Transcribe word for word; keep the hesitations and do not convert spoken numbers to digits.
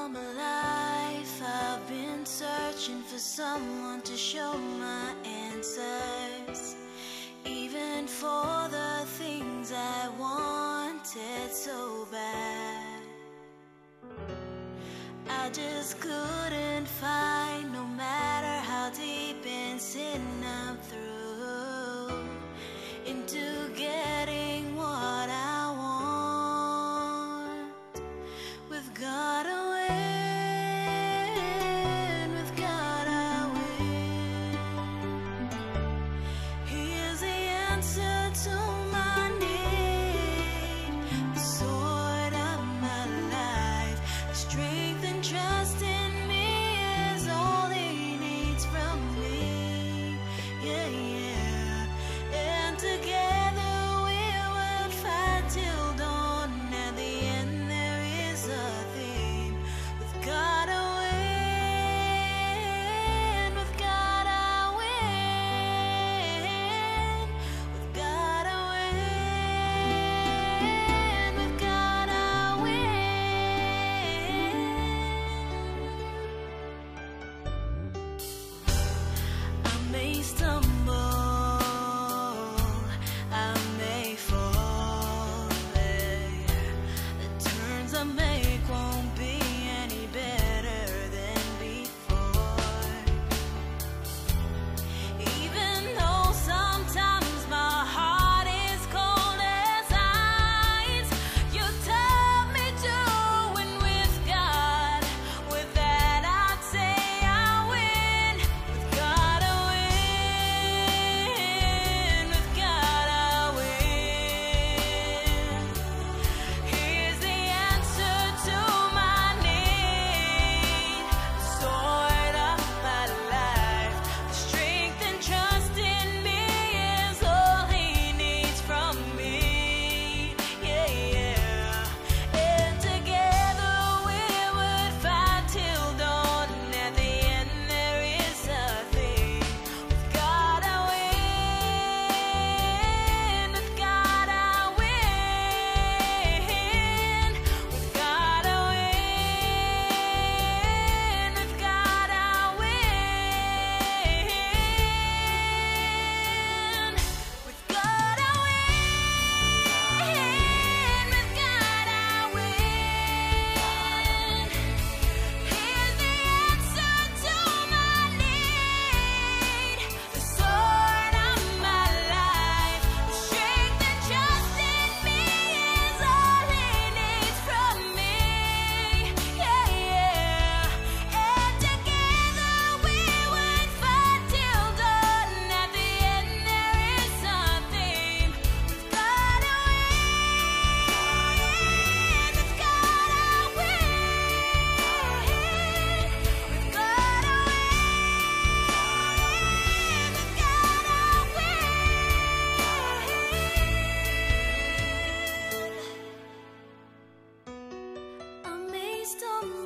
All my life I've been searching for someone to show my answers, even for the things I wanted so bad. I just couldn't find, no matter how deep in sin I'm through, into getting what I want. With God I win, with God I win. He is the answer to my need, the sword of my life, the strength and trust in me is all He needs from me. Yeah, yeah. And together we will fight till dawn. At the end there is a theme. With God I win, with God I win, with God I win, with God I win. I may stumble, I may fall, the turns I make won't be any better than before. Even though sometimes my heart is cold as ice, you taught me to win with God. With that I'd say I win. With God I win, with God I win. Here's the answer to my need, the sword of my life, the strength and trust in me is all He needs from me. Yeah, yeah. And together we would fight till dawn. At the end there is a theme. With God I win, with God I win, with God I win, with God I win, with God I win, with God I win. Here's the answer to my need, the sword of my life, the strength and trust in me is all He needs from me. Yeah, yeah. And together we would fight till dawn. At the end there is something. With God I win, with God I win, with God I win, with God I win. I may stumble,